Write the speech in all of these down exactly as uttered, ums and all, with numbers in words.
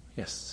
Yes.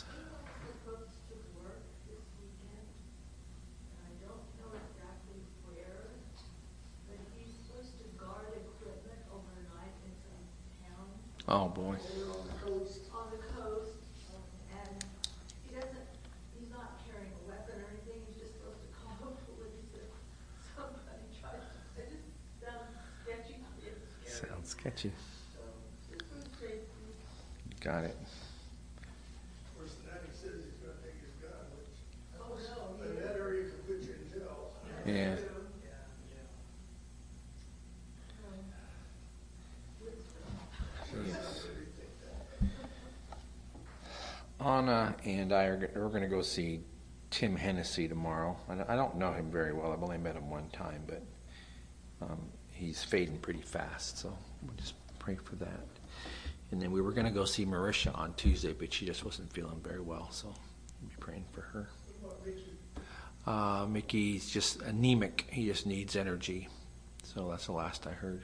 Oh boy. On the coast. On the coast, and he doesn't. He's not carrying a weapon or anything. He's just supposed to call the police if somebody tries to. It just sounds sketchy. It's scary. Sounds sketchy. So just for safety. Got it. Of course, then he says he's going to take his gun, which. Oh no. In that area could put you in jail. Yeah. Anna and I are we're going to go see Tim Hennessy tomorrow. I don't know him very well. I've only met him one time, but um, he's fading pretty fast. So we'll just pray for that. And then we were going to go see Marisha on Tuesday, but she just wasn't feeling very well. So we'll be praying for her. Uh, Mickey's just anemic. He just needs energy. So that's the last I heard.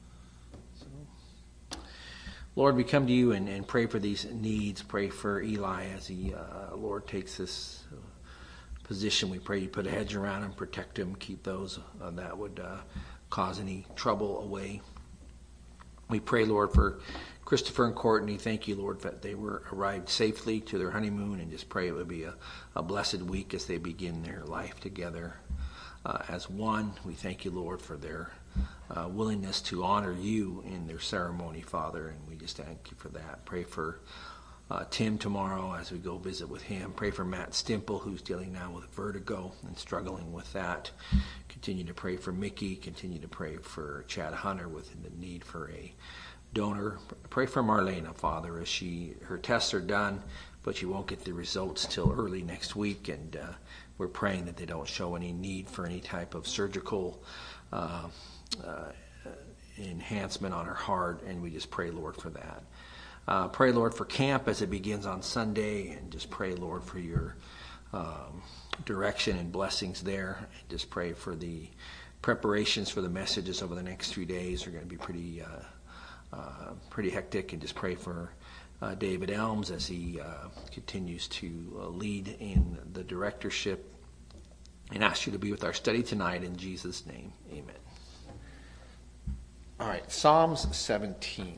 So, Lord, we come to you and, and pray for these needs. Pray for Eli as he, uh, Lord, takes this uh, position. We pray you put a hedge around him, protect him, keep those uh, that would uh, cause any trouble away. We pray, Lord, for Christopher and Courtney. Thank you, Lord, that they were arrived safely to their honeymoon, and just pray it would be a, a blessed week as they begin their life together uh, as one. We thank you, Lord, for their uh, willingness to honor you in their ceremony, Father, and we just thank you for that. Pray for uh, Tim tomorrow as we go visit with him. Pray for Matt Stimple, who's dealing now with vertigo and struggling with that. Continue to pray for Mickey. Continue to pray for Chad Hunter with the need for a donor. Pray for Marlena, Father, as she her tests are done, but she won't get the results till early next week, and uh, we're praying that they don't show any need for any type of surgical uh, uh, enhancement on her heart, and we just pray, Lord, for that. Uh, pray, Lord, for camp as it begins on Sunday, and just pray, Lord, for your um, direction and blessings there. And just pray for the preparations for the messages over the next few days are going to be pretty uh, Uh, pretty hectic, and just pray for uh, David Elms as he uh, continues to uh, lead in the directorship, and ask you to be with our study tonight in Jesus' name. Amen. All right, Psalms seventeen.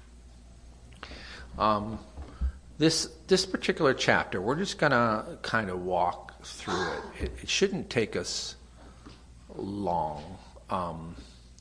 Um, this this particular chapter, we're just going to kind of walk through it. it. It shouldn't take us long, um,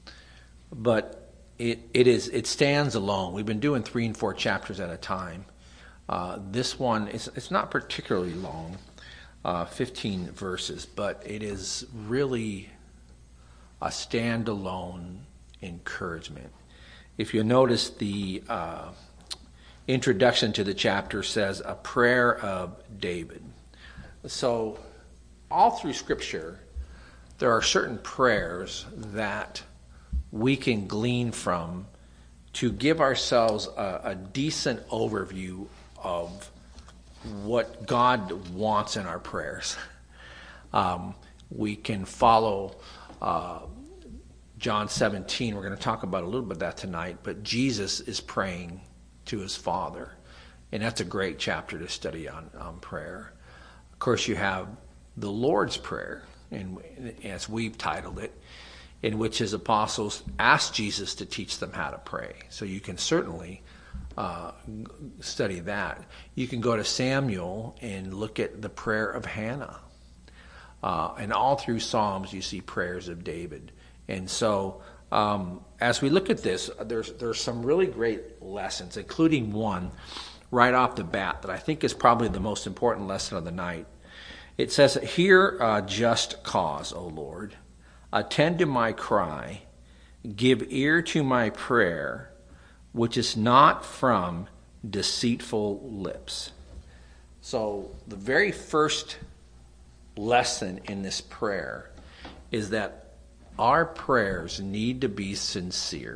but It it is it stands alone. We've been doing three and four chapters at a time. Uh, this one is it's not particularly long, uh, fifteen verses, but it is really a standalone encouragement. If you notice, the uh, introduction to the chapter says a prayer of David. So all through Scripture, there are certain prayers that we can glean from to give ourselves a, a decent overview of what God wants in our prayers. Um, we can follow uh, John seventeen. We're going to talk about a little bit of that tonight, but Jesus is praying to his Father, and that's a great chapter to study on, on prayer. Of course, you have the Lord's Prayer, and as we've titled it, in which his apostles asked Jesus to teach them how to pray. So you can certainly uh, study that. You can go to Samuel and look at the prayer of Hannah. Uh, and all through Psalms, you see prayers of David. And so um, as we look at this, there's there's some really great lessons, including one right off the bat that I think is probably the most important lesson of the night. It says, "Hear uh, just cause, O Lord. Attend to my cry, give ear to my prayer, which is not from deceitful lips." So the very first lesson in this prayer is that our prayers need to be sincere.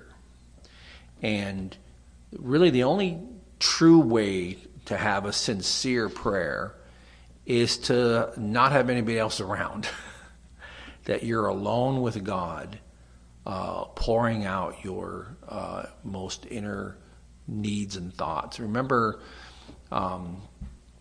And really the only true way to have a sincere prayer is to not have anybody else around. That you're alone with God, uh, pouring out your uh, most inner needs and thoughts. Remember, um,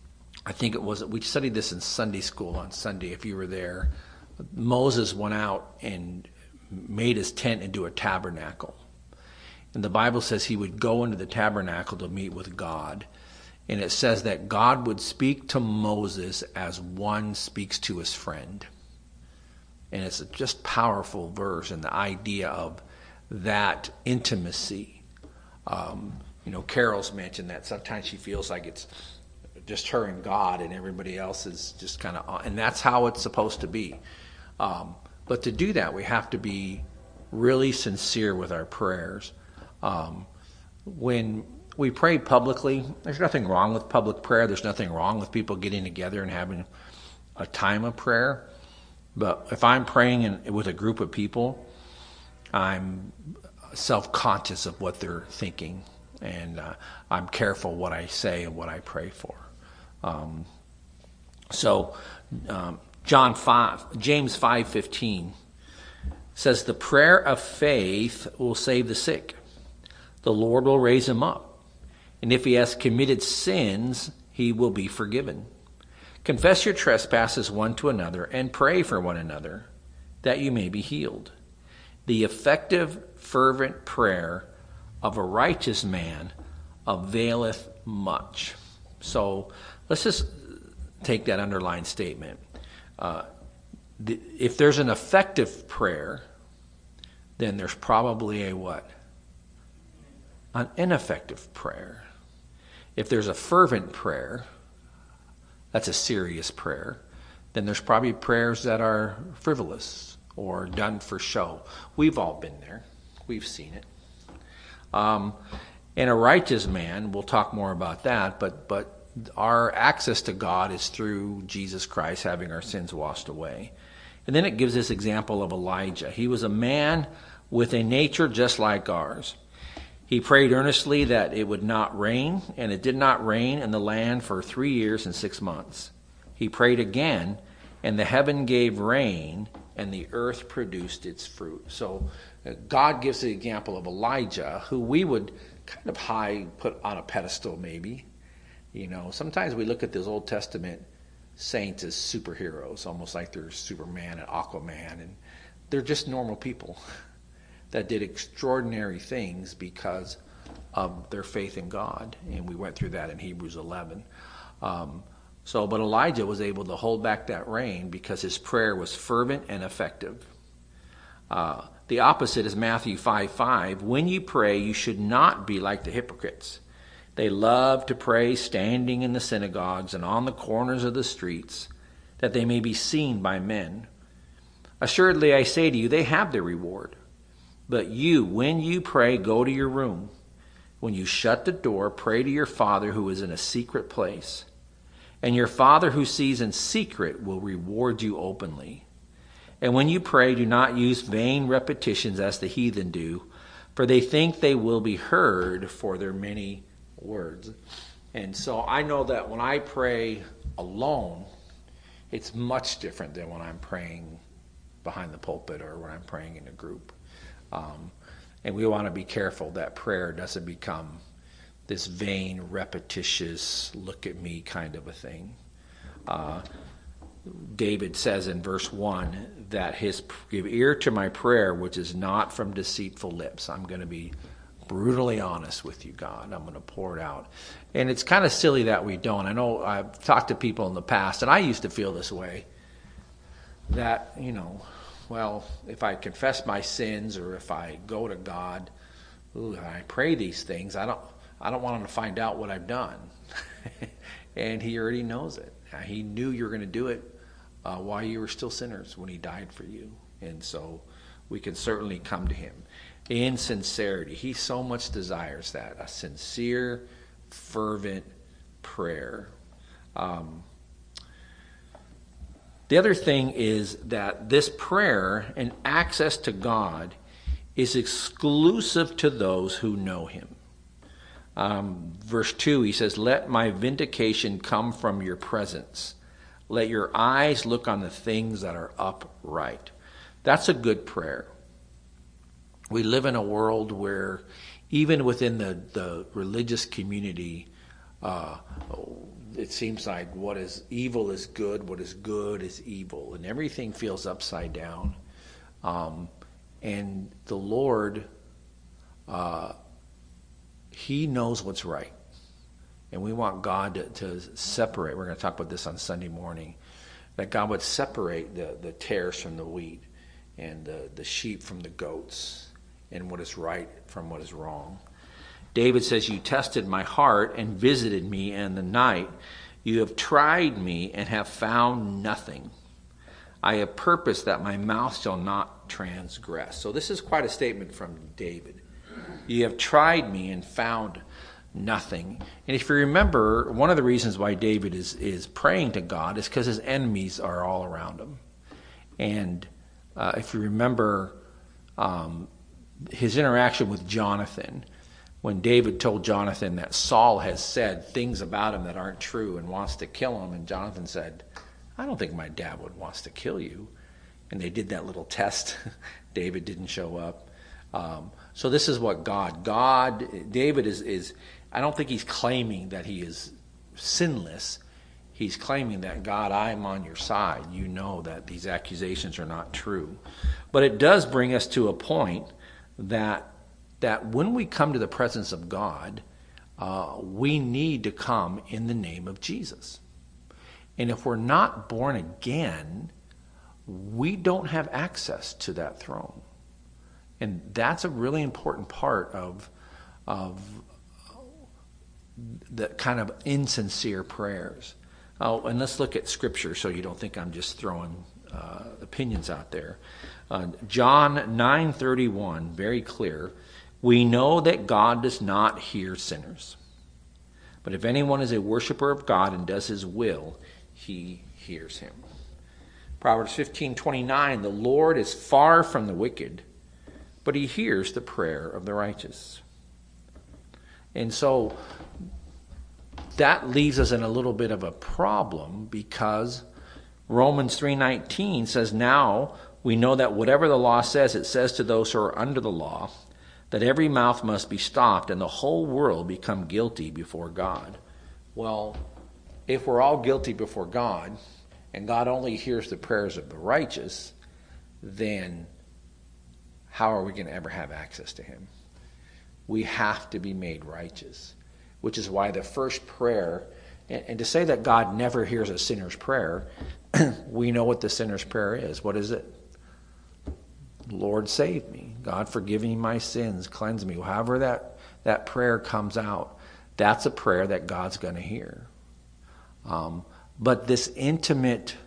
I think it was, we studied this in Sunday school on Sunday, if you were there. Moses went out and made his tent into a tabernacle. And the Bible says he would go into the tabernacle to meet with God. And it says that God would speak to Moses as one speaks to his friend. And it's a just powerful verse, and the idea of that intimacy. Um, you know, Carol's mentioned that sometimes she feels like it's just her and God, and everybody else is just kind of, and that's how it's supposed to be. Um, but to do that, we have to be really sincere with our prayers. Um, when we pray publicly, there's nothing wrong with public prayer. There's nothing wrong with people getting together and having a time of prayer. But if I'm praying in, with a group of people, I'm self-conscious of what they're thinking, and uh, I'm careful what I say and what I pray for. Um, so, um, John five, James five fifteen says, "The prayer of faith will save the sick. The Lord will raise him up, and if he has committed sins, he will be forgiven. Confess your trespasses one to another and pray for one another, that you may be healed. The effective, fervent prayer of a righteous man availeth much." So let's just take that underlined statement. Uh, the, if there's an effective prayer, then there's probably a what? An ineffective prayer. If there's a fervent prayer, that's a serious prayer, then there's probably prayers that are frivolous or done for show. We've all been there. We've seen it. Um, and a righteous man, we'll talk more about that, but but our access to God is through Jesus Christ having our sins washed away. And then it gives this example of Elijah. He was a man with a nature just like ours. He prayed earnestly that it would not rain, and it did not rain in the land for three years and six months. He prayed again, and the heaven gave rain, and the earth produced its fruit. So uh, God gives the example of Elijah, who we would kind of high put on a pedestal maybe. You know, sometimes we look at those Old Testament saints as superheroes, almost like they're Superman and Aquaman, and they're just normal people that did extraordinary things because of their faith in God. And we went through that in Hebrews eleven. Um, so, but Elijah was able to hold back that rain because his prayer was fervent and effective. Uh, the opposite is Matthew five five. "When you pray, you should not be like the hypocrites. They love to pray standing in the synagogues and on the corners of the streets, that they may be seen by men. Assuredly, I say to you, they have their reward. But you, when you pray, go to your room. When you shut the door, pray to your Father who is in a secret place. And your Father who sees in secret will reward you openly. And when you pray, do not use vain repetitions as the heathen do, for they think they will be heard for their many words." And so I know that when I pray alone, it's much different than when I'm praying behind the pulpit or when I'm praying in a group. Um, and we want to be careful that prayer doesn't become this vain, repetitious, look at me kind of a thing. Uh, David says in verse one that his give ear to my prayer, which is not from deceitful lips. I'm going to be brutally honest with you, God. I'm going to pour it out. And it's kind of silly that we don't. I know I've talked to people in the past, and I used to feel this way, that, you know, well, if I confess my sins or if I go to God, ooh, I pray these things, I don't I don't want him to find out what I've done. And he already knows it. He knew you were going to do it uh, while you were still sinners when he died for you. And so we can certainly come to him in sincerity. He so much desires that, a sincere, fervent prayer. Um, the other thing is that this prayer and access to God is exclusive to those who know him. Um, verse two, he says, "Let my vindication come from your presence. Let your eyes look on the things that are upright." That's a good prayer. We live in a world where even within the, the religious community, uh, it seems like what is evil is good, what is good is evil, and everything feels upside down. Um, and the Lord, uh, He knows what's right. And we want God to, to separate. We're going to talk about this on Sunday morning. That God would separate the, the tares from the wheat and the, the sheep from the goats and what is right from what is wrong. David says, you tested my heart and visited me in the night. You have tried me and have found nothing. I have purposed that my mouth shall not transgress. So this is quite a statement from David. You have tried me and found nothing. And if you remember, one of the reasons why David is, is praying to God is because his enemies are all around him. And uh, if you remember um, his interaction with Jonathan, when David told Jonathan that Saul has said things about him that aren't true and wants to kill him, and Jonathan said, I don't think my dad would wants to kill you. And they did that little test. David didn't show up. Um, so this is what God, God, David is, is, I don't think he's claiming that he is sinless. He's claiming that, God, I'm on your side. You know that these accusations are not true. But it does bring us to a point that that when we come to the presence of God, uh, we need to come in the name of Jesus. And if we're not born again, we don't have access to that throne. And that's a really important part of, of the kind of insincere prayers. Oh, and let's look at Scripture so you don't think I'm just throwing uh, opinions out there. Uh, John nine thirty-one, very clear. We know that God does not hear sinners. But if anyone is a worshiper of God and does his will, he hears him. Proverbs fifteen twenty-nine, the Lord is far from the wicked, but he hears the prayer of the righteous. And so that leaves us in a little bit of a problem, because Romans three nineteen says, now we know that whatever the law says, it says to those who are under the law, that every mouth must be stopped and the whole world become guilty before God. Well, if we're all guilty before God, and God only hears the prayers of the righteous, then how are we going to ever have access to him? We have to be made righteous, which is why the first prayer, and, and to say that God never hears a sinner's prayer, we know what the sinner's prayer is. What is it? Lord, save me. God, forgive me my sins. Cleanse me. However that, that prayer comes out, that's a prayer that God's going to hear. Um, but this intimate,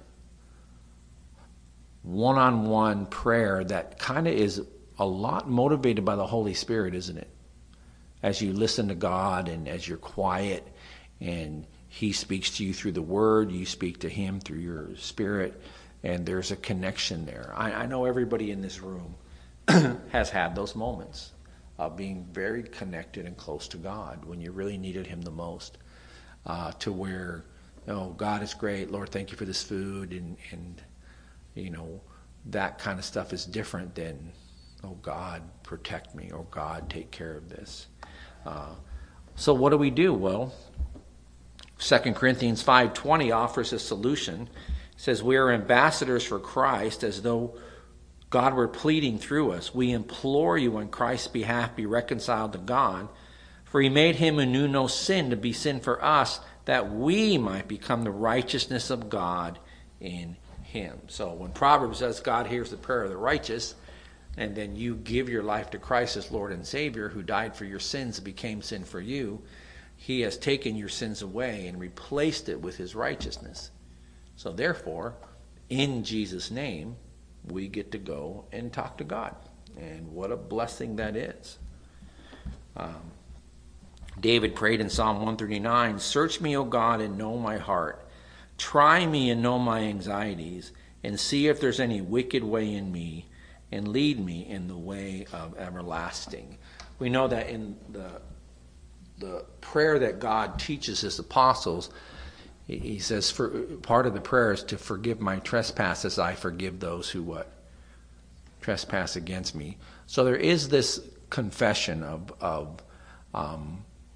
one-on-one prayer that kind of is a lot motivated by the Holy Spirit, isn't it? As you listen to God and as you're quiet and he speaks to you through the Word, you speak to him through your spirit, and there's a connection there. I, I know everybody in this room has had those moments of being very connected and close to God when you really needed him the most, uh, to where, oh, God is great. Lord, thank you for this food. And, and, you know, that kind of stuff is different than, oh, God, protect me. Oh, God, take care of this. Uh, so what do we do? Well, Second Corinthians five twenty offers a solution. It says, we are ambassadors for Christ, as though God were pleading through us. We implore you on Christ's behalf, be reconciled to God. For he made him who knew no sin to be sin for us, that we might become the righteousness of God in him. So when Proverbs says God hears the prayer of the righteous, and then you give your life to Christ as Lord and Savior, who died for your sins and became sin for you, he has taken your sins away and replaced it with his righteousness. So therefore, in Jesus' name, we get to go and talk to God. And what a blessing that is. Um, David prayed in Psalm one thirty-nine, search me, O God, and know my heart. Try me and know my anxieties, and see if there's any wicked way in me, and lead me in the way of everlasting. We know that in the, the prayer that God teaches his apostles, he says, for, part of the prayer is to forgive my trespasses. I forgive those who what? Trespass against me. So there is this confession of, of um,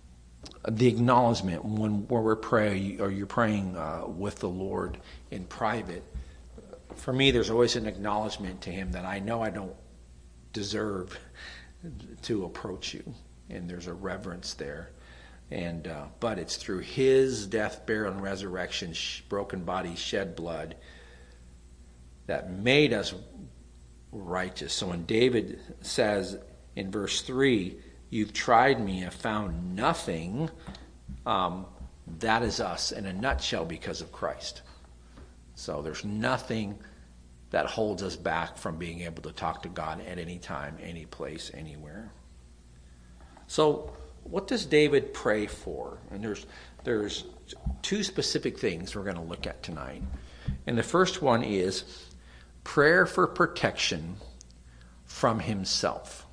the acknowledgement when where we're praying or you're praying uh, with the Lord in private. For me, there's always an acknowledgement to him that I know I don't deserve to approach you, and there's a reverence there. And uh, but it's through his death, burial, and resurrection, sh- broken body, shed blood, that made us righteous. So when David says in verse three, "You've tried me and found nothing," um, that is us in a nutshell because of Christ. So there's nothing that holds us back from being able to talk to God at any time, any place, anywhere. So what does David pray for? And there's there's two specific things we're going to look at tonight. And the first one is prayer for protection from himself.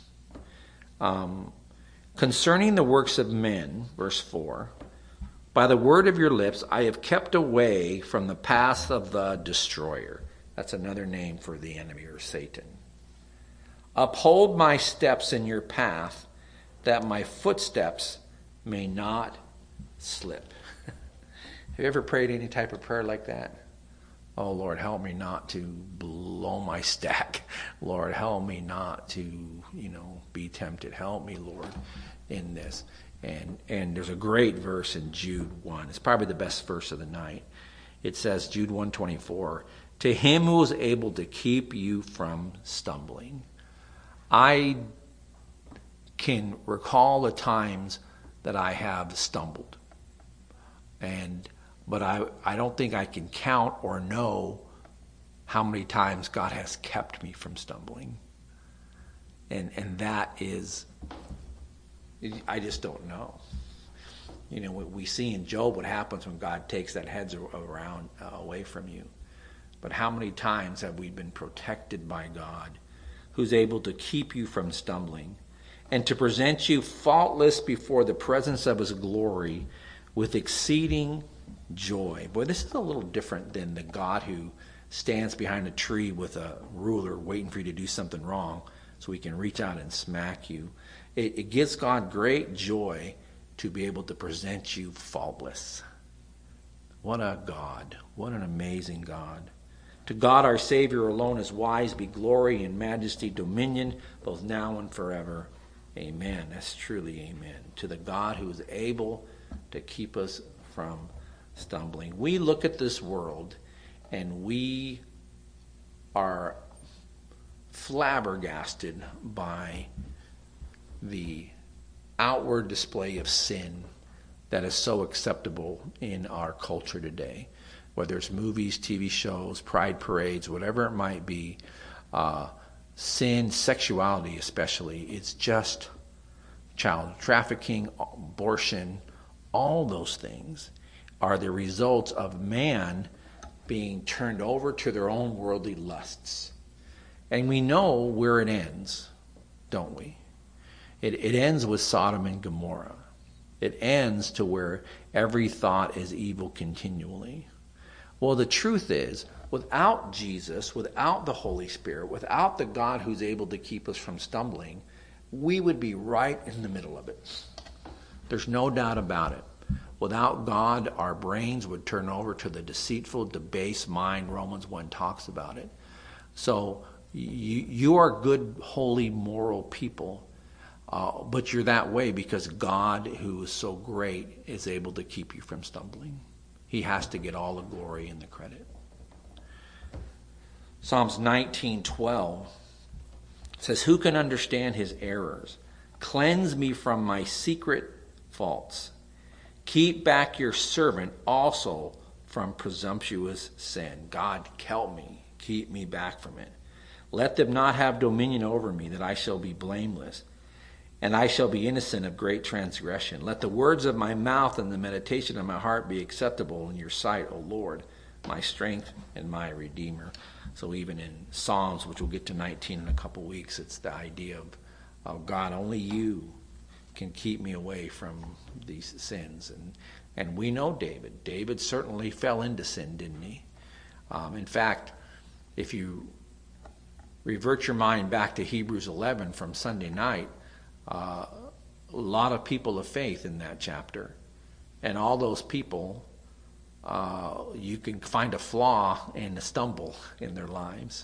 Um, concerning the works of men, verse four, by the word of your lips I have kept away from the path of the destroyer. That's another name for the enemy or Satan. Uphold my steps in your path, that my footsteps may not slip. Have you ever prayed any type of prayer like that? Oh, Lord, help me not to blow my stack. Lord, help me not to, you know, be tempted. Help me, Lord, in this. And and there's a great verse in Jude one. It's probably the best verse of the night. It says, Jude one twenty-four, to him who is able to keep you from stumbling. I can recall the times that I have stumbled. And but I, I don't think I can count or know how many times God has kept me from stumbling. And and that is, I just don't know. You know, we see in Job what happens when God takes that hedge around uh, away from you. But how many times have we been protected by God, who's able to keep you from stumbling and to present you faultless before the presence of his glory with exceeding joy. Boy, this is a little different than the God who stands behind a tree with a ruler waiting for you to do something wrong so he can reach out and smack you. It, it gives God great joy to be able to present you faultless. What a God. What an amazing God. To God our Savior alone is wise, be glory and majesty, dominion, both now and forever. Amen. That's truly amen. To the God who is able to keep us from stumbling. We look at this world and we are flabbergasted by the outward display of sin that is so acceptable in our culture today. Whether it's movies, T V shows, pride parades, whatever it might be, uh, sin, sexuality especially, it's just child trafficking, abortion, all those things are the results of man being turned over to their own worldly lusts. And we know where it ends, don't we? It, it ends with Sodom and Gomorrah. It ends to where every thought is evil continually. Well, the truth is, without Jesus, without the Holy Spirit, without the God who's able to keep us from stumbling, we would be right in the middle of it. There's no doubt about it. Without God, our brains would turn over to the deceitful, debased mind. Romans one talks about it. So you, you are good, holy, moral people, uh, but you're that way because God, who is so great, is able to keep you from stumbling. He has to get all the glory and the credit. Psalms nineteen twelve says, who can understand his errors? Cleanse me from my secret faults. Keep back your servant also from presumptuous sin. God, help me. Keep me back from it. Let them not have dominion over me, that I shall be blameless, and I shall be innocent of great transgression. Let the words of my mouth and the meditation of my heart be acceptable in your sight, O Lord, my strength and my Redeemer. So even in Psalms, which we'll get to nineteen in a couple weeks, it's the idea of, of God, only you can keep me away from these sins. And and we know David. David certainly fell into sin, didn't he? Um, in fact, if you revert your mind back to Hebrews eleven from Sunday night, uh, a lot of people of faith in that chapter. And all those people, uh, you can find a flaw and a stumble in their lives.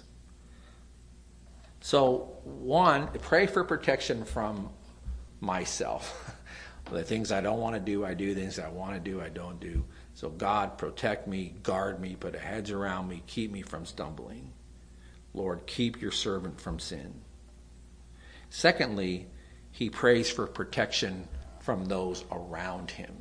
So, one, pray for protection from myself. The things I don't want to do, I do. The things I want to do, I don't do. So God, protect me, guard me, put a hedge around me, keep me from stumbling. Lord, keep your servant from sin. Secondly, he prays for protection from those around him.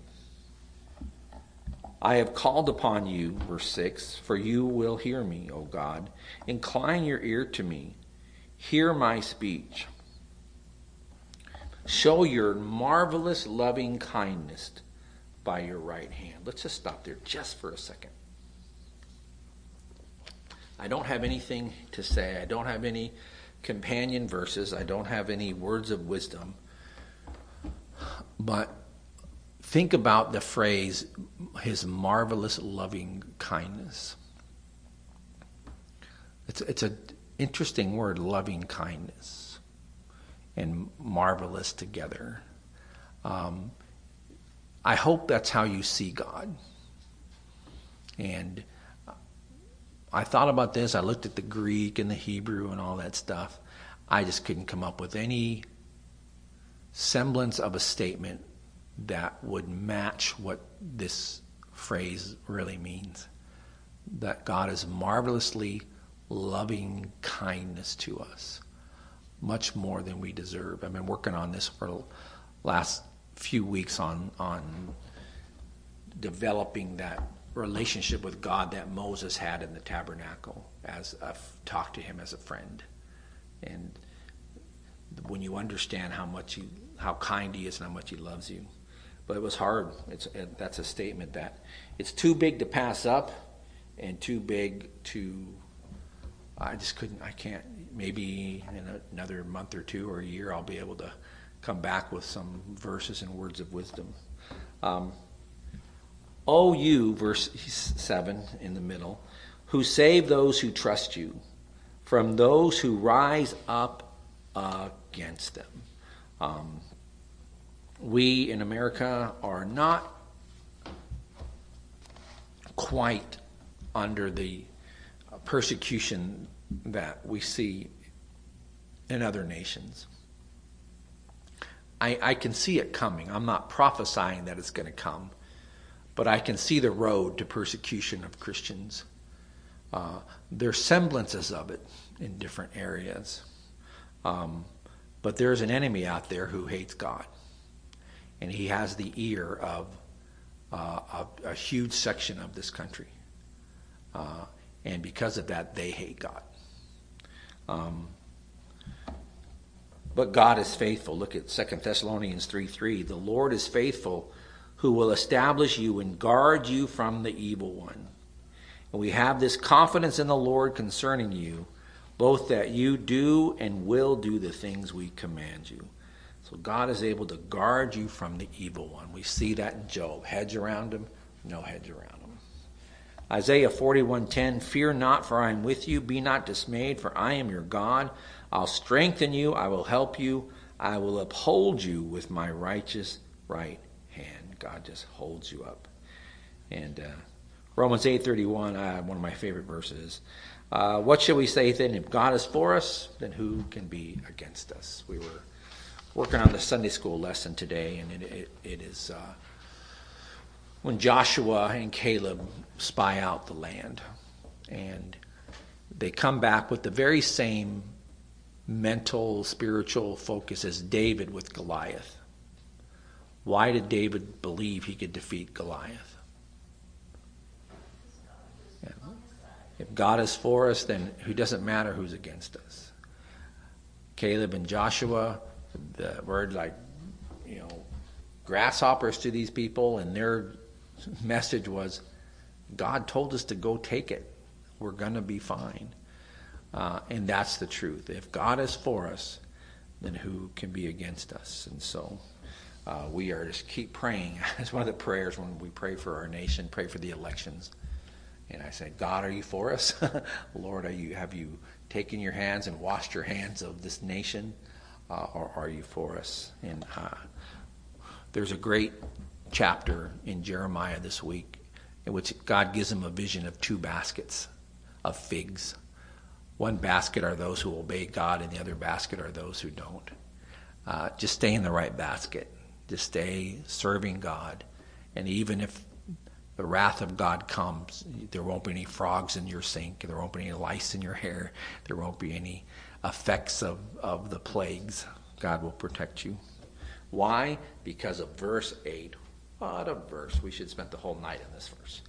I have called upon you, verse six, for you will hear me, O God. Incline your ear to me. Hear my speech. Show your marvelous loving kindness by your right hand. Let's just stop there just for a second. I don't have anything to say. I don't have any companion verses. I don't have any words of wisdom. But think about the phrase, his marvelous loving kindness. It's it's an interesting word, loving kindness and marvelous together. Um, I hope that's how you see God. And I thought about this. I looked at the Greek and the Hebrew and all that stuff. I just couldn't come up with any semblance of a statement that would match what this phrase really means. That God is marvelously loving kindness to us, much more than we deserve. I've been working on this for the last few weeks on on developing that relationship with God that Moses had in the tabernacle, as I've talked to him as a friend. And when you understand how much he, how kind he is and how much he loves you. But it was hard. It's it, that's a statement that it's too big to pass up and too big to, I just couldn't, I can't, maybe in another month or two or a year I'll be able to come back with some verses and words of wisdom. Um, O you, verse seven in the middle, who save those who trust you from those who rise up against them. Um, we in America are not quite under the persecution that we see in other nations. I, I can see it coming. I'm not prophesying that it's going to come, but I can see the road to persecution of Christians. Uh, there's semblances of it in different areas. Um, but there's an enemy out there who hates God. And he has the ear of uh, a, a huge section of this country. Uh, and because of that, they hate God. Um, but God is faithful. Look at Second Thessalonians three three. The Lord is faithful, who will establish you and guard you from the evil one. And we have this confidence in the Lord concerning you, both that you do and will do the things we command you. So God is able to guard you from the evil one. We see that in Job. Hedge around him, no hedge around him. Isaiah forty-one ten, fear not, for I am with you. Be not dismayed, for I am your God. I'll strengthen you. I will help you. I will uphold you with my righteous right hand. God just holds you up. And uh, Romans eight thirty-one, uh, one of my favorite verses. Uh, what shall we say then? If God is for us, then who can be against us? We were working on the Sunday school lesson today, and it, it, it is uh, when Joshua and Caleb spy out the land. And they come back with the very same mental, spiritual focus as David with Goliath. Why did David believe he could defeat Goliath? Yeah. If God is for us, then it doesn't matter who's against us. Caleb and Joshua, the word like, you know, grasshoppers to these people, and their message was, God told us to go take it. We're going to be fine. Uh, and that's the truth. If God is for us, then who can be against us? And so uh, we are just keep praying. It's one of the prayers when we pray for our nation, pray for the elections. And I say, God, are you for us? Lord, are you have you taken your hands and washed your hands of this nation? uh, or are you for us? And uh, there's a great chapter in Jeremiah this week in which God gives him a vision of two baskets of figs. One basket are those who obey God, and the other basket are those who don't. Uh, just stay in the right basket. Just stay serving God. And even if the wrath of God comes, there won't be any frogs in your sink. There won't be any lice in your hair. There won't be any effects of, of the plagues. God will protect you. Why? Because of verse eight. What a verse. We should spend the whole night in this verse.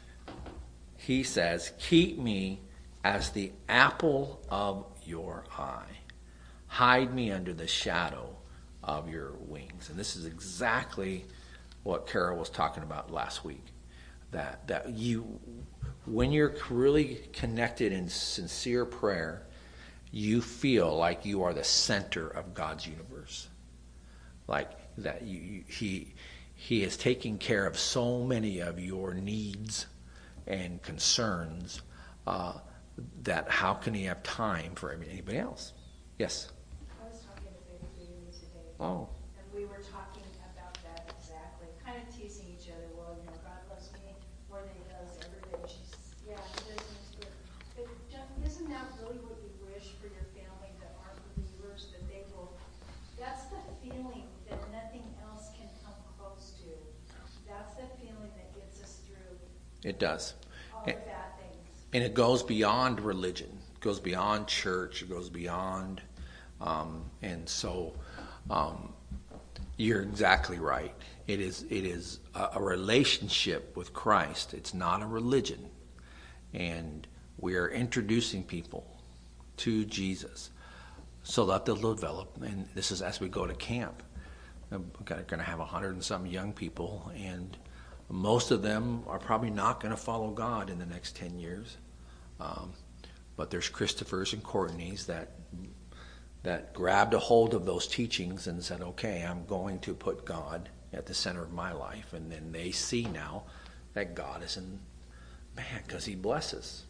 He says, keep me as the apple of your eye. Hide me under the shadow of your wings. And this is exactly what Carol was talking about last week. That that you, when you're really connected in sincere prayer, you feel like you are the center of God's universe. Like that you, you, he he is taking care of so many of your needs and concerns uh, that how can he have time for anybody else? Yes? I was talking to Baby today. Oh. And we were talking about that exactly, kind of teasing each other. Well, you know, God loves me more than he does everybody. She's, yeah, he does me good. But isn't that really what you wish for your family that aren't believers? That they will, that's the feeling that nothing else can come close to. That's the feeling that gets us through It does. all And, the bad things. and it goes beyond religion. It goes beyond church. It goes beyond. Um, and so um, you're exactly right. It is it is a, a relationship with Christ. It's not a religion. And we are introducing people to Jesus so that they'll develop. And this is as we go to camp. We're going to have a hundred and some young people, and most of them are probably not going to follow God in the next ten years. Um, but there's Christophers and Courtneys that that grabbed a hold of those teachings and said, okay, I'm going to put God at the center of my life. And then they see now that God is in, man, because he blesses.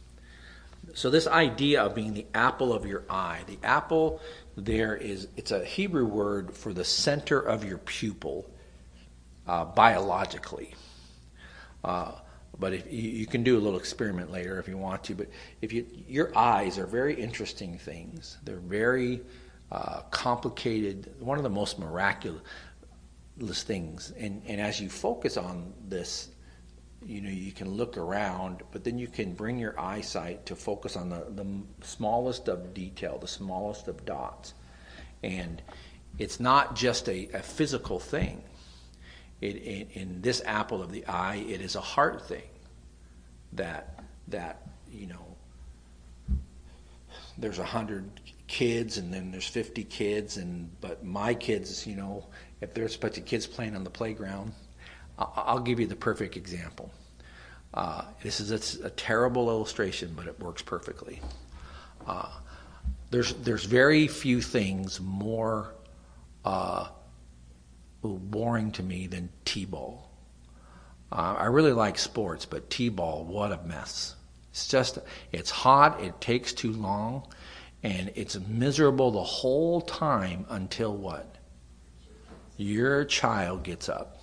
So this idea of being the apple of your eye, the apple there is, it's a Hebrew word for the center of your pupil uh, biologically. Uh, but if you, you can do a little experiment later if you want to. But if you, your eyes are very interesting things. They're very uh, complicated. One of the most miraculous things. And, and as you focus on this, you know, you can look around, but then you can bring your eyesight to focus on the, the smallest of detail, the smallest of dots. And it's not just a, a physical thing. It, it, in this apple of the eye, it is a heart thing. That, that you know, there's a hundred kids and then there's fifty kids, and but my kids, you know, if there's a bunch of kids playing on the playground, I'll give you the perfect example. Uh, this is a, a terrible illustration, but it works perfectly. Uh, there's there's very few things more uh, boring to me than t-ball. Uh, I really like sports, but t-ball, what a mess. It's just, it's hot, it takes too long, and it's miserable the whole time until what? Your child gets up.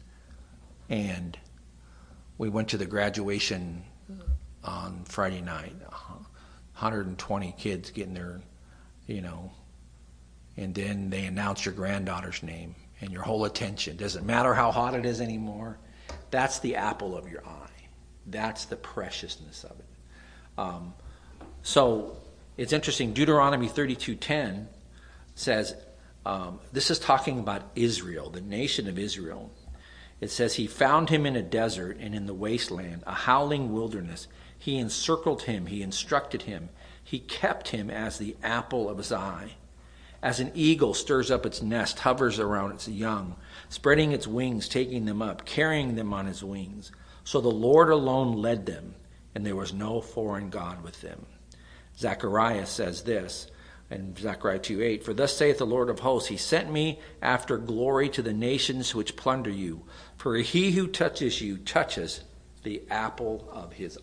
And we went to the graduation on Friday night. one hundred twenty kids getting their, you know, and then they announce your granddaughter's name and your whole attention. Doesn't matter how hot it is anymore. That's the apple of your eye. That's the preciousness of it. Um, so it's interesting. Deuteronomy thirty-two ten says, um, this is talking about Israel, the nation of Israel. It says, he found him in a desert and in the wasteland, a howling wilderness. He encircled him. He instructed him. He kept him as the apple of his eye. As an eagle stirs up its nest, hovers around its young, spreading its wings, taking them up, carrying them on his wings. So the Lord alone led them, and there was no foreign god with them. Zechariah says this, in Zechariah two eight, for thus saith the Lord of hosts, he sent me after glory to the nations which plunder you. For he who touches you touches the apple of his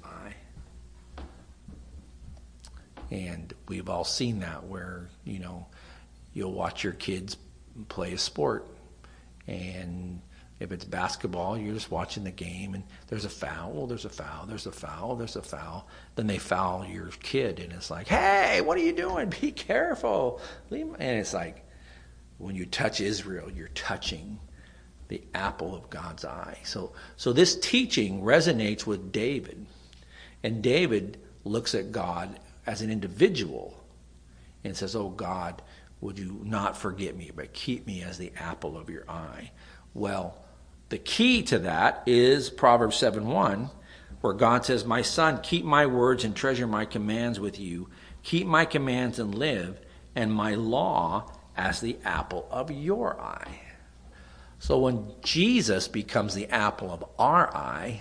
eye. And we've all seen that where, you know, you'll watch your kids play a sport. And if it's basketball, you're just watching the game, and there's a foul, there's a foul, there's a foul, there's a foul. Then they foul your kid, and it's like, hey, what are you doing? Be careful. And it's like, when you touch Israel, you're touching the apple of God's eye. So, so this teaching resonates with David. And David looks at God as an individual and says, oh God, would you not forget me, but keep me as the apple of your eye. Well, the key to that is Proverbs seven one, where God says, my son, keep my words and treasure my commands with you. Keep my commands and live, and my law as the apple of your eye. So when Jesus becomes the apple of our eye,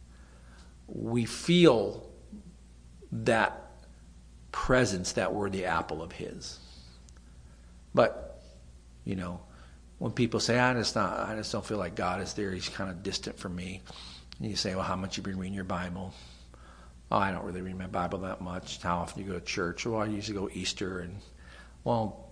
we feel that presence, that we're the apple of his. But, you know, when people say, I just not, I just don't feel like God is there, he's kind of distant from me. And you say, well, how much you been reading your Bible? Oh, I don't really read my Bible that much. How often you go to church? Well, I usually go Easter. And, well,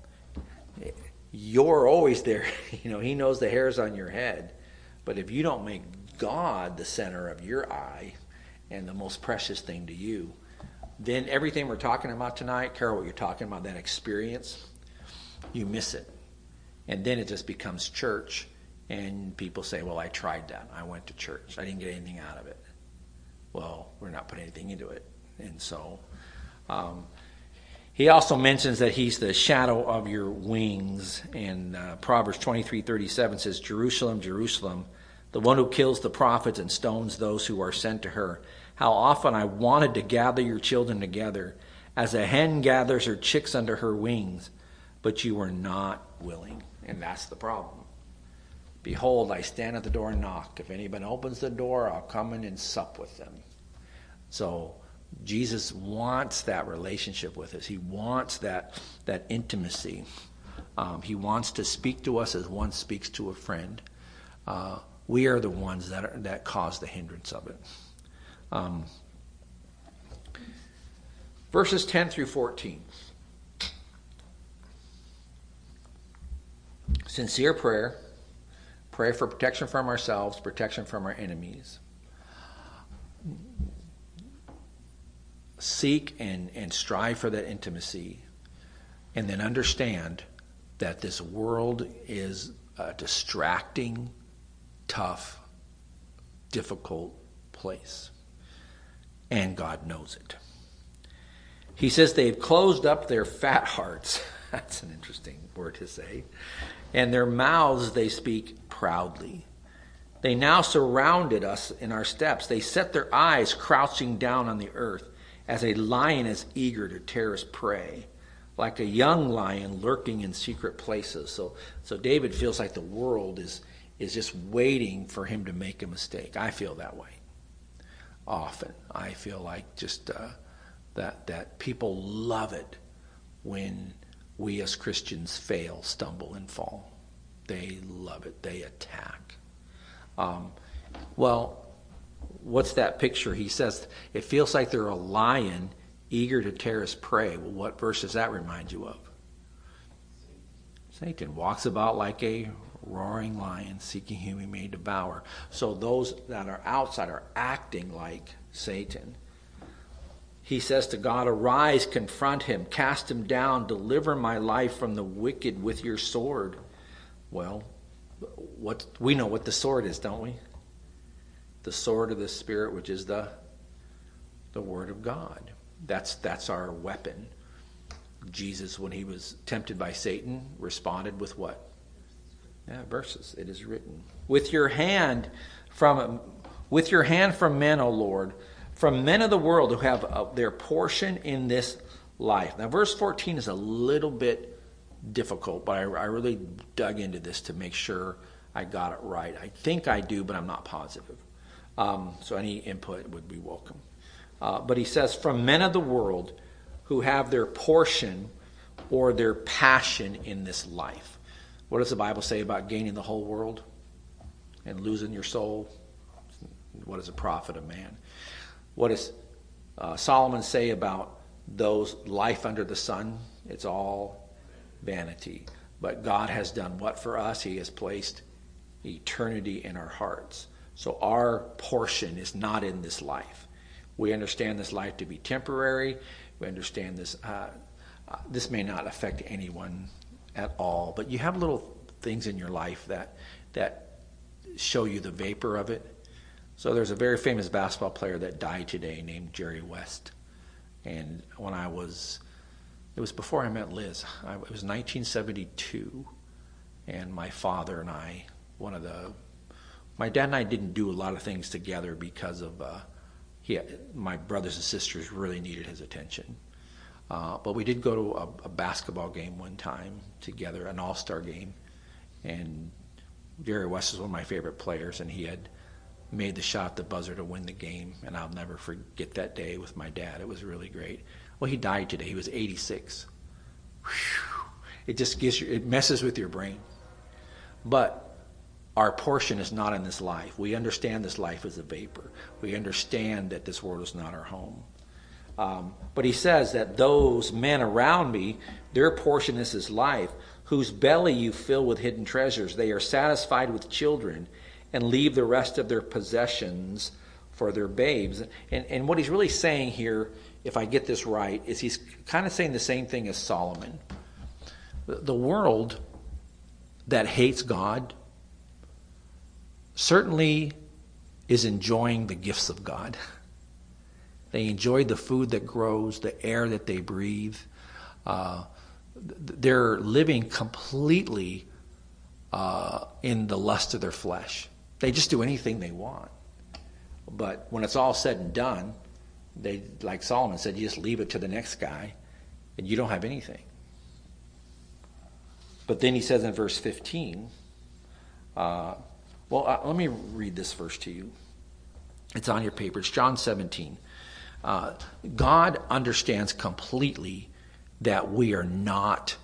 you're always there. You know, he knows the hairs on your head. But if you don't make God the center of your eye and the most precious thing to you, then everything we're talking about tonight, Carol, what you're talking about, that experience, you miss it. And then it just becomes church, and people say, well, I tried that. I went to church. I didn't get anything out of it. Well, we're not putting anything into it. And so um, he also mentions that he's the shadow of your wings. And uh, Proverbs twenty-three thirty-seven says, Jerusalem, Jerusalem, the one who kills the prophets and stones those who are sent to her. How often I wanted to gather your children together, as a hen gathers her chicks under her wings, but you were not willing. And that's the problem. Behold, I stand at the door and knock. If anyone opens the door, I'll come in and sup with them. So Jesus wants that relationship with us. He wants that, that intimacy. Um, he wants to speak to us as one speaks to a friend. Uh, we are the ones that are, that cause the hindrance of it. Um, verses ten through fourteen. Sincere prayer, pray for protection from ourselves, protection from our enemies. Seek and, and strive for that intimacy, and then understand that this world is a distracting, tough, difficult place. And God knows it. He says they've closed up their fat hearts. That's an interesting word to say. And their mouths they speak proudly. They now surrounded us in our steps. They set their eyes crouching down on the earth, as a lion is eager to tear his prey, like a young lion lurking in secret places. So, so David feels like the world is, is just waiting for him to make a mistake. I feel that way. Often. I feel like just uh, that, that people love it when we as Christians fail, stumble, and fall. They love it. They attack. Um, well, what's that picture? He says, it feels like they're a lion eager to tear his prey. Well, what verse does that remind you of? Satan walks about like a roaring lion, seeking whom he may devour. So those that are outside are acting like Satan. He says to God, arise, confront him, cast him down, deliver my life from the wicked with your sword. Well, what we know what the sword is, don't we? The sword of the Spirit, which is the, the Word of God. That's, that's our weapon. Jesus, when he was tempted by Satan, responded with what? Yeah, verses. It is written. With your hand from, with your hand from men, O Lord, from men of the world who have uh, their portion in this life. Now, verse fourteen is a little bit difficult, but I, I really dug into this to make sure I got it right. I think I do, but I'm not positive. Um, so any input would be welcome. Uh, but he says, from men of the world who have their portion or their passion in this life. What does the Bible say about gaining the whole world and losing your soul? What is the profit of man? What does uh, Solomon say about those life under the sun? It's all vanity. But God has done what for us? He has placed eternity in our hearts. So our portion is not in this life. We understand this life to be temporary. We understand this. Uh, uh, this may not affect anyone at all, but you have little things in your life that that show you the vapor of it. So there's a very famous basketball player that died today named Jerry West. And when I was, it was before I met Liz. I, it was nineteen seventy-two, and my father and I, one of the, my dad and I didn't do a lot of things together because of, uh, he, my brothers and sisters really needed his attention. Uh, but we did go to a, a basketball game one time together, an all-star game, and Jerry West is one of my favorite players, and he had made the shot at the buzzer to win the game, and I'll never forget that day with my dad. It was really great. Well, he died today. He was eighty-six. Whew. It just gives you, it messes with your brain. But our portion is not in this life. We understand this life is a vapor. We understand that this world is not our home. Um, but he says that those men around me, their portion is this life, whose belly you fill with hidden treasures. They are satisfied with children and leave the rest of their possessions for their babes. And, and what he's really saying here, if I get this right, is he's kind of saying the same thing as Solomon. The, the world that hates God certainly is enjoying the gifts of God. They enjoy the food that grows, the air that they breathe. Uh, they're living completely uh, in the lust of their flesh. They just do anything they want. But when it's all said and done, they, like Solomon said, you just leave it to the next guy, and you don't have anything. But then he says in verse fifteen, uh, well, uh, let me read this verse to you. It's on your paper. It's John seventeen. Uh, God understands completely that we are not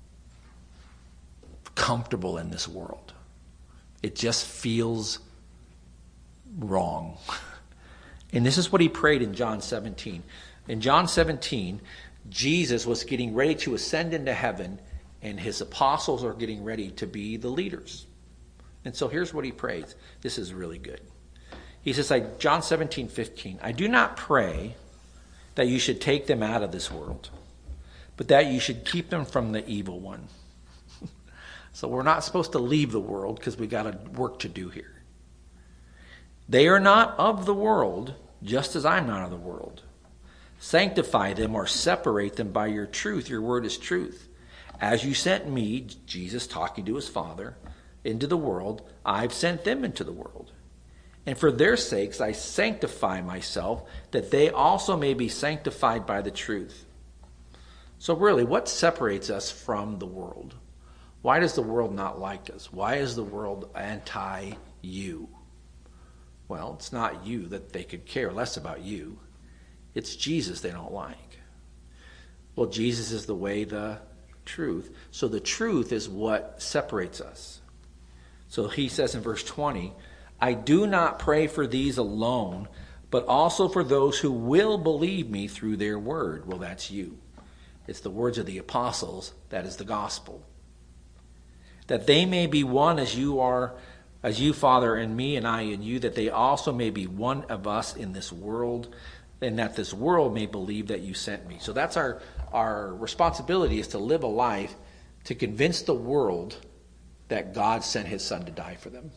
comfortable in this world. It just feels wrong. And this is what he prayed in John seventeen. In John seventeen, Jesus was getting ready to ascend into heaven, and his apostles are getting ready to be the leaders. And so here's what he prays. This is really good. He says, like John seventeen fifteen, I do not pray that you should take them out of this world, but that you should keep them from the evil one. So we're not supposed to leave the world because we got a work to do here. They are not of the world, just as I'm not of the world. Sanctify them or separate them by your truth. Your word is truth. As you sent me, Jesus talking to his Father, into the world, I've sent them into the world. And for their sakes I sanctify myself, that they also may be sanctified by the truth. So really, what separates us from the world? Why does the world not like us? Why is the world anti-you? Well, it's not you that they could care less about you. It's Jesus they don't like. Well, Jesus is the way, the truth. So the truth is what separates us. So he says in verse twenty, I do not pray for these alone, but also for those who will believe me through their word. Well, that's you. It's the words of the apostles. That is the gospel. That they may be one as you are, as you, Father, and me, and I in you, that they also may be one of us in this world, and that this world may believe that you sent me. So that's our, our responsibility, is to live a life to convince the world that God sent his son to die for them.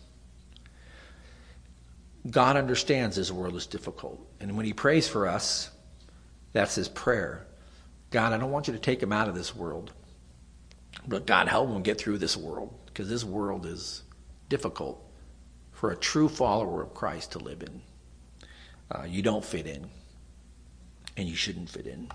God understands this world is difficult. And when he prays for us, that's his prayer. God, I don't want you to take him out of this world. But God, help him get through this world, because this world is difficult for a true follower of Christ to live in. Uh, you don't fit in, and you shouldn't fit in.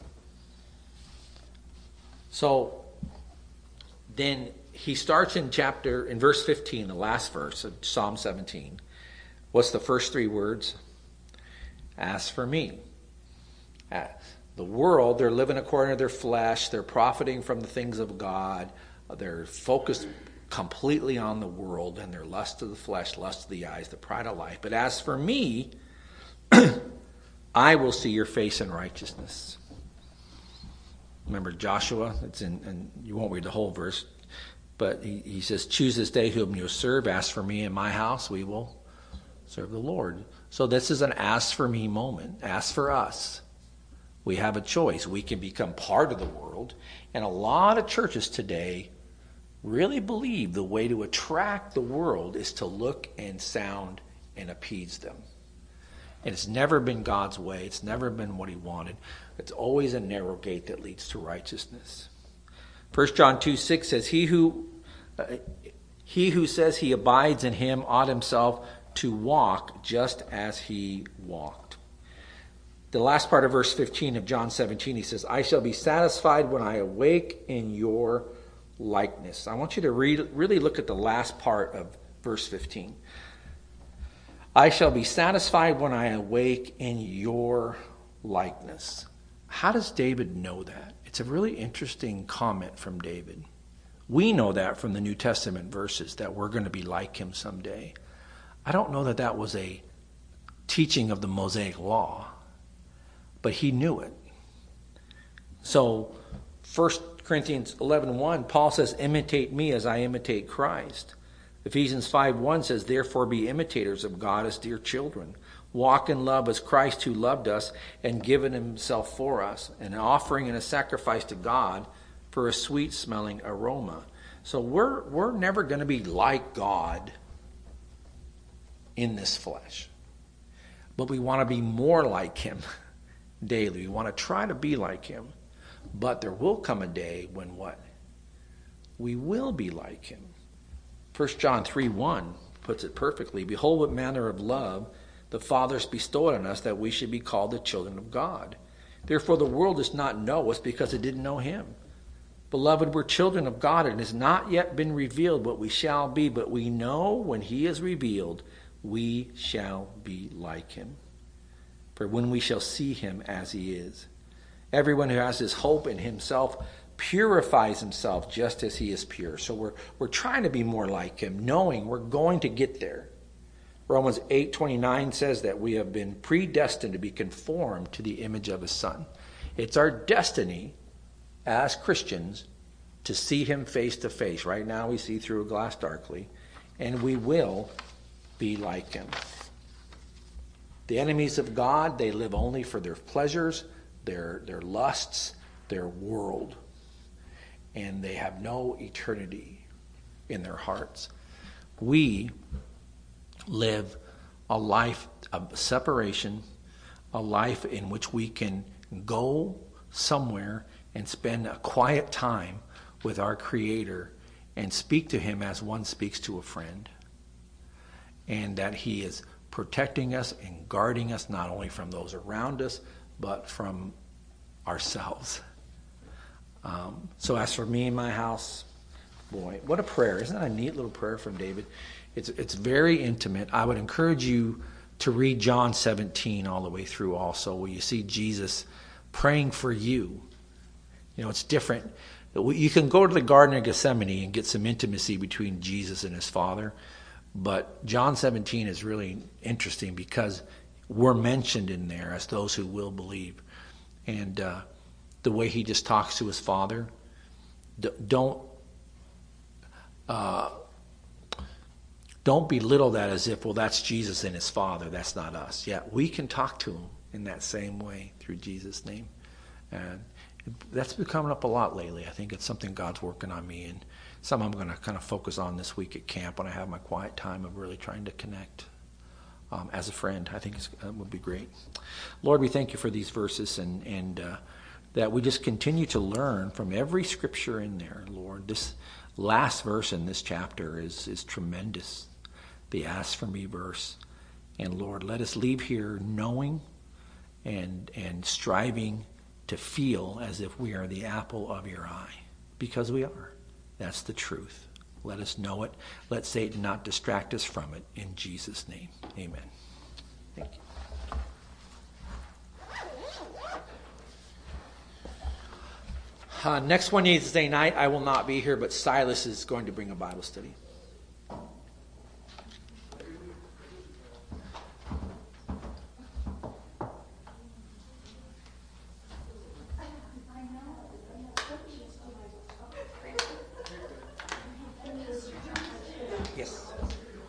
So then he starts in chapter, in verse fifteen, the last verse of Psalm seventeen. What's the first three words? As for me. Uh, the world, they're living according to their flesh. They're profiting from the things of God. They're focused completely on the world and their lust of the flesh, lust of the eyes, the pride of life. But as for me, I will see your face in righteousness. remember Joshua? It's in, and you won't read the whole verse, but he, he says, choose this day whom you'll serve. As for me and my house, we will serve the Lord. So this is an ask for me moment. Ask for us. We have a choice. We can become part of the world. And a lot of churches today really believe the way to attract the world is to look and sound and appease them. And it's never been God's way. It's never been what he wanted. It's always a narrow gate that leads to righteousness. First John two six says, He who, uh, he who says he abides in him ought himself to walk just as he walked. The last part of verse fifteen of John seventeen, he says, I shall be satisfied when I awake in your likeness. I want you to read, really look at the last part of verse fifteen. I shall be satisfied when I awake in your likeness. How does David know that? It's a really interesting comment from David. We know that from the New Testament verses, that we're going to be like him someday. I don't know that that was a teaching of the Mosaic law, but he knew it. So First Corinthians eleven one, Paul says, imitate me as I imitate Christ. Ephesians five one says, therefore be imitators of God as dear children. Walk in love as Christ who loved us and given himself for us, an offering and a sacrifice to God for a sweet-smelling aroma. So we're we're never going to be like God in this flesh. But we want to be more like him daily. We want to try to be like him. But there will come a day when what? We will be like him. First John three one puts it perfectly. Behold what manner of love the Father has bestowed on us, that we should be called the children of God. Therefore the world does not know us because it didn't know him. Beloved, we're children of God, and it has not yet been revealed what we shall be, but we know when he is revealed, we shall be like him. For when we shall see him as he is. Everyone who has his hope in himself purifies himself just as he is pure. So we're we're trying to be more like him, knowing we're going to get there. Romans eight twenty-nine says that we have been predestined to be conformed to the image of his Son. It's our destiny as Christians to see him face to face. Right now we see through a glass darkly, and we will be like him. The enemies of God, they live only for their pleasures, their their lusts, their world. And they have no eternity in their hearts. We live a life of separation, a life in which we can go somewhere and spend a quiet time with our Creator and speak to him as one speaks to a friend. And that he is protecting us and guarding us not only from those around us, but from ourselves. Um, so as for me and my house, boy, what a prayer. Isn't that a neat little prayer from David? It's it's very intimate. I would encourage you to read John seventeen all the way through also, where you see Jesus praying for you. You know, it's different. You can go to the Garden of Gethsemane and get some intimacy between Jesus and his Father, but John seventeen is really interesting because we're mentioned in there as those who will believe. And uh, the way he just talks to his Father, D- don't uh, don't belittle that as if, well, that's Jesus and his Father, that's not us. Yeah, we can talk to him in that same way through Jesus' name. And that's been coming up a lot lately. I think it's something God's working on me, and something I'm going to kind of focus on this week at camp when I have my quiet time of really trying to connect um, as a friend. I think it's, it would be great. Lord, we thank you for these verses, and, and uh, that we just continue to learn from every scripture in there, Lord. This last verse in this chapter is, is tremendous, the ask for me verse. And Lord, let us leave here knowing and and striving to feel as if we are the apple of your eye, because we are. That's the truth. Let us know it. Let Satan not distract us from it. In Jesus' name, amen. Thank you. Uh, next Wednesday night, I will not be here, but Silas is going to bring a Bible study.